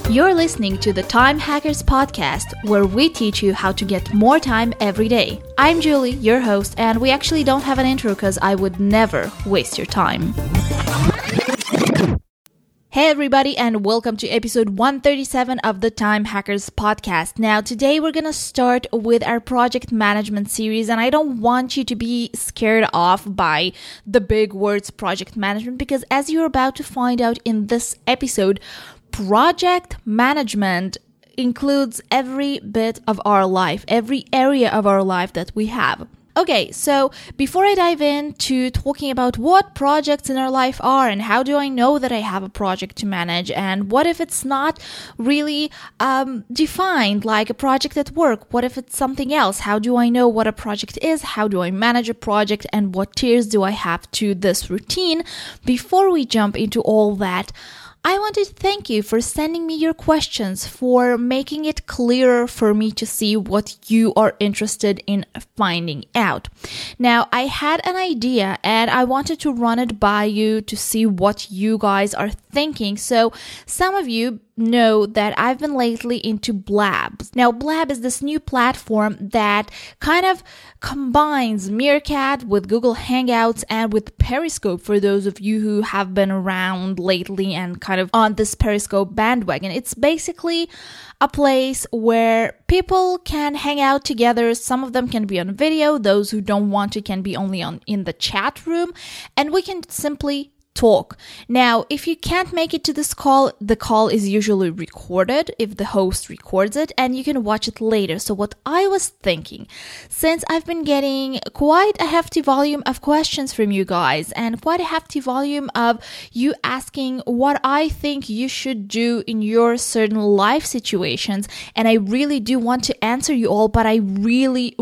You're listening to the Time Hackers Podcast, where we teach you how to get more time every day. I'm Julie, your host, and we actually don't have an intro because I would never waste your time. Hey everybody, and welcome to episode 137 of the Time Hackers Podcast. Now today we're gonna start with our project management series, and I don't want you to be scared off by the big words project management, because as you're about to find out in this episode, project management includes every bit of our life, every area of our life that we have. Okay, so before I dive into talking about what projects in our life are and how do I know that I have a project to manage, and what if it's not really defined like a project at work, what if it's something else, how do I know what a project is, how do I manage a project, and what tiers do I have to this routine? Before we jump into all that, I want to thank you for sending me your questions, for making it clearer for me to see what you are interested in finding out. Now, I had an idea and I wanted to run it by you to see what you guys are thinking. So some of you know that I've been lately into Blab. Now, Blab is this new platform that kind of combines Meerkat with Google Hangouts and with Periscope, for those of you who have been around lately and kind of on this Periscope bandwagon. It's basically a place where people can hang out together. Some of them can be on video. Those who don't want to can be only in the chat room, and we can simply talk. Now, if you can't make it to this call, the call is usually recorded if the host records it, and you can watch it later. So what I was thinking, since I've been getting quite a hefty volume of questions from you guys and quite a hefty volume of you asking what I think you should do in your certain life situations, and I really do want to answer you all, but I really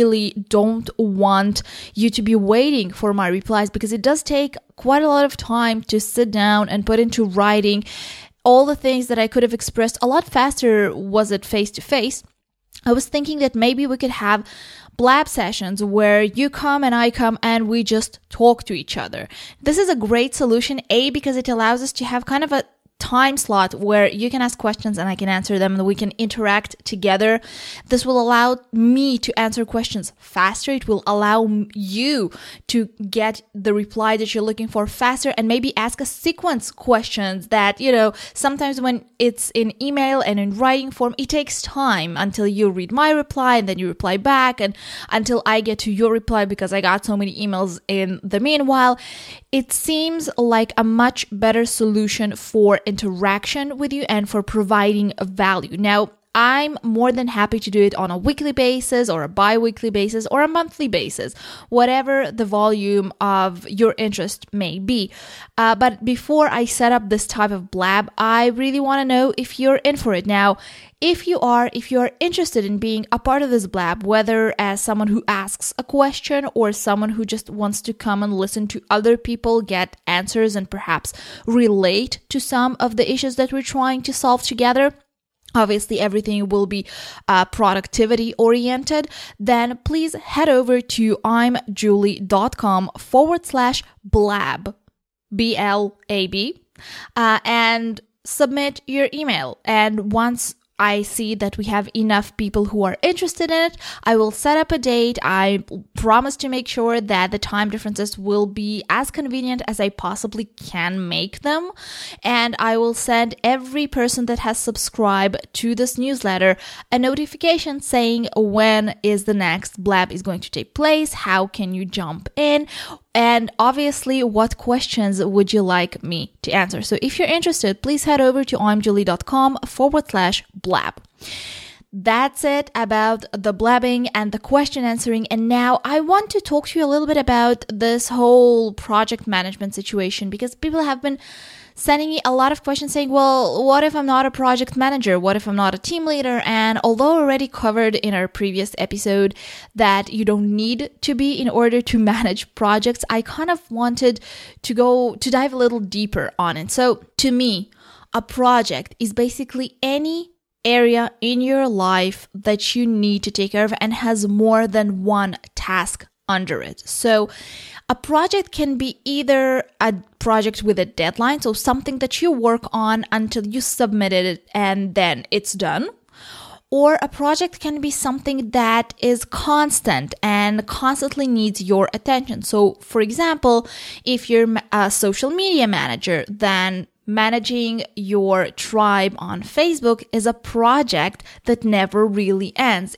don't want you to be waiting for my replies, because it does take quite a lot of time to sit down and put into writing all the things that I could have expressed a lot faster was it face to face. I was thinking that maybe we could have Blab sessions where you come and I come and we just talk to each other. This is a great solution, because it allows us to have kind of a time slot where you can ask questions and I can answer them and we can interact together. This will allow me to answer questions faster. It will allow you to get the reply that you're looking for faster, and maybe ask a sequence questions that, sometimes when it's in email and in writing form, it takes time until you read my reply and then you reply back, and until I get to your reply because I got so many emails in the meanwhile. It seems like a much better solution for interaction with you and for providing value. Now, I'm more than happy to do it on a weekly basis or a bi-weekly basis or a monthly basis, whatever the volume of your interest may be. But before I set up this type of Blab, I really want to know if you're in for it. Now, if you are interested in being a part of this Blab, whether as someone who asks a question or someone who just wants to come and listen to other people get answers and perhaps relate to some of the issues that we're trying to solve together, obviously everything will be productivity oriented, then please head over to imjulie.com/blab, BLAB, and submit your email. And once I see that we have enough people who are interested in it, I will set up a date. I promise to make sure that the time differences will be as convenient as I possibly can make them. And I will send every person that has subscribed to this newsletter a notification saying when is the next Blab is going to take place, how can you jump in, and obviously, what questions would you like me to answer? So if you're interested, please head over to imjulie.com/blab. That's it about the blabbing and the question answering. And now I want to talk to you a little bit about this whole project management situation, because people have been sending me a lot of questions saying, well, what if I'm not a project manager? What if I'm not a team leader? And although already covered in our previous episode that you don't need to be in order to manage projects, I kind of wanted to dive a little deeper on it. So to me, a project is basically any area in your life that you need to take care of and has more than one task under it. So a project can be either a project with a deadline, so something that you work on until you submit it and then it's done. Or a project can be something that is constant and constantly needs your attention. So, for example, if you're a social media manager, then managing your tribe on Facebook is a project that never really ends.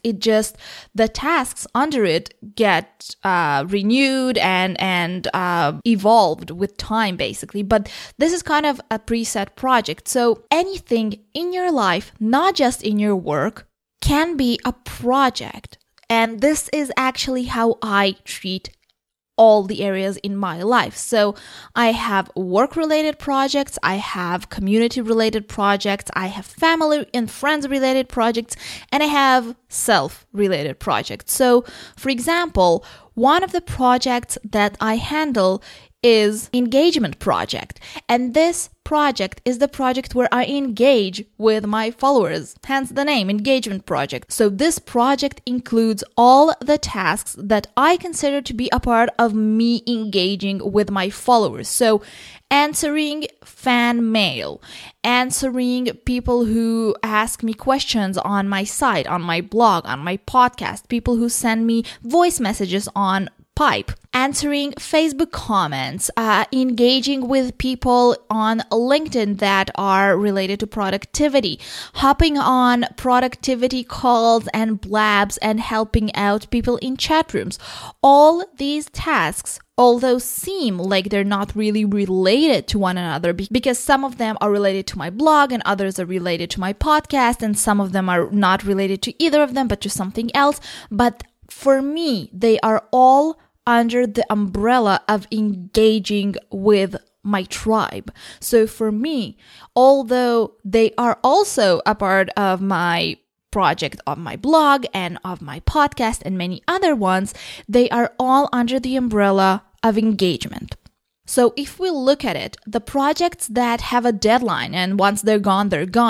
The tasks under it get renewed and evolved with time, basically. But this is kind of a preset project. So anything in your life, not just in your work, can be a project. And this is actually how I treat all the areas in my life. So I have work-related projects, I have community-related projects, I have family and friends-related projects, and I have self-related projects. So, for example, one of the projects that I handle is engagement project. And this project is the project where I engage with my followers, hence the name, engagement project. So this project includes all the tasks that I consider to be a part of me engaging with my followers. So answering fan mail, answering people who ask me questions on my site, on my blog, on my podcast, people who send me voice messages on Pipe, answering Facebook comments, engaging with people on LinkedIn that are related to productivity, hopping on productivity calls and blabs and helping out people in chat rooms. All these tasks, although seem like they're not really related to one another, because some of them are related to my blog and others are related to my podcast, and some of them are not related to either of them but to something else. But for me, they are all under the umbrella of engaging with my tribe. So for me, although they are also a part of my project, of my blog and of my podcast and many other ones, they are all under the umbrella of engagement. So if we look at it, the projects that have a deadline and once they're gone,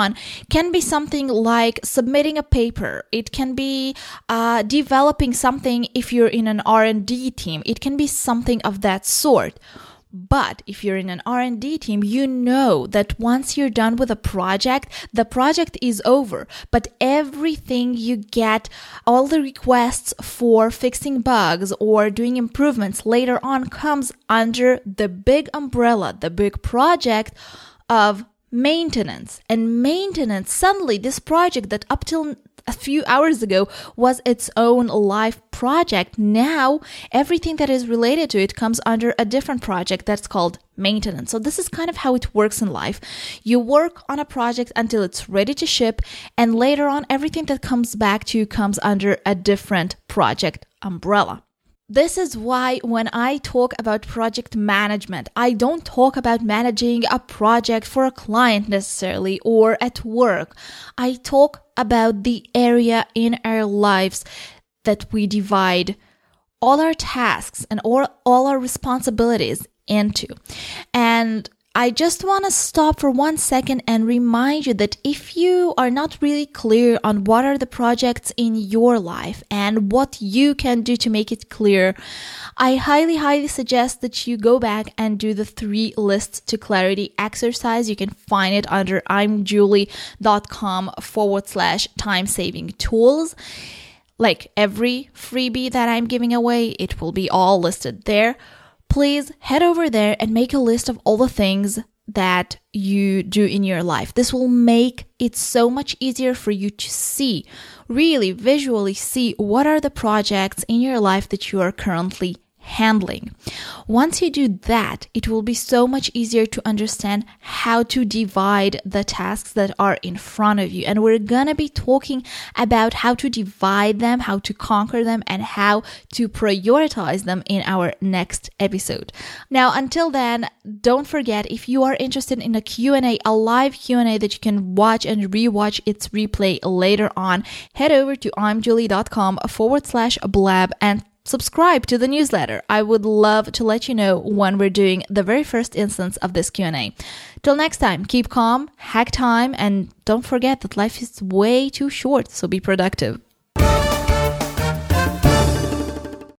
can be something like submitting a paper. It can be developing something if you're in an R&D team. It can be something of that sort. But if you're in an R&D team, you know that once you're done with a project, the project is over. But everything you get, all the requests for fixing bugs or doing improvements later on comes under the big umbrella, the big project of maintenance. And maintenance, suddenly this project that up till a few hours ago was its own life project, now everything that is related to it comes under a different project that's called maintenance. So this is kind of how it works in life. You work on a project until it's ready to ship, and later on everything that comes back to you comes under a different project umbrella. This is why when I talk about project management, I don't talk about managing a project for a client necessarily or at work. I talk about the area in our lives that we divide all our tasks and all our responsibilities into. And I just want to stop for 1 second and remind you that if you are not really clear on what are the projects in your life and what you can do to make it clear, I highly suggest that you go back and do the 3 lists to clarity exercise. You can find it under imjulie.com/time-saving tools. Like every freebie that I'm giving away, it will be all listed there. Please head over there and make a list of all the things that you do in your life. This will make it so much easier for you to see, really visually see what are the projects in your life that you are currently handling. Once you do that, it will be so much easier to understand how to divide the tasks that are in front of you. And we're going to be talking about how to divide them, how to conquer them, and how to prioritize them in our next episode. Now, until then, don't forget, if you are interested in a Q&A, a live Q&A that you can watch and rewatch its replay later on, head over to imjulie.com/blab and subscribe to the newsletter. I would love to let you know when we're doing the very first instance of this Q&A. Till next time, keep calm, hack time, and don't forget that life is way too short, so be productive.